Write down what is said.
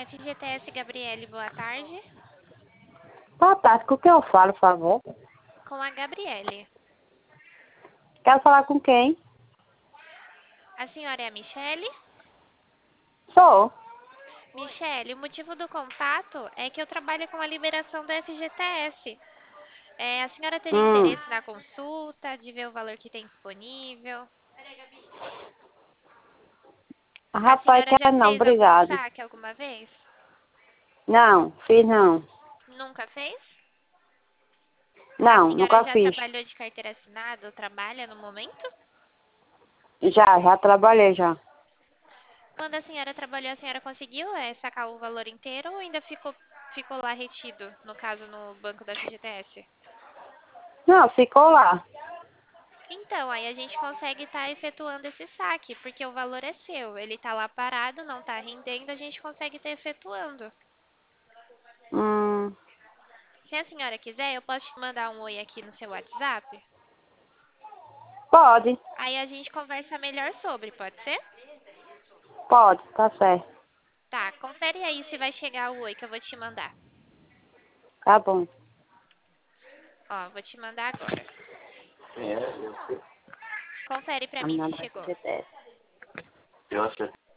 FGTS Gabriele, boa tarde. Boa tarde, com quem eu falo, por favor? Com a Gabriele. Quero falar com quem? A senhora é a Michele? Sou. Michele, o motivo do contato é que eu trabalho com a liberação do FGTS. A senhora teria interesse na consulta, de ver o valor que tem disponível? A Rapaz, senhora já quero não, fez algum obrigado. saque alguma vez? Não, fiz não. Nunca fez? A Não, senhora nunca já fiz. trabalhou de carteira assinada ou trabalha no momento? Já trabalhei já. Quando a senhora trabalhou, a senhora conseguiu sacar o valor inteiro ou ainda ficou lá retido, no caso, no banco da FGTS? Não, ficou lá. Então, aí a gente consegue estar efetuando esse saque, porque o valor é seu. Ele está lá parado, não está rendendo, a gente consegue estar efetuando. Hum, Se a senhora quiser, eu posso te mandar um oi aqui no seu WhatsApp. pode, Aí a gente conversa melhor sobre, pode ser? pode, tá certo. Tá, confere aí se vai chegar o oi que eu vou te mandar. Tá bom. Ó, vou te mandar agora. Confere pra A mim menina se da chegou. FGTS.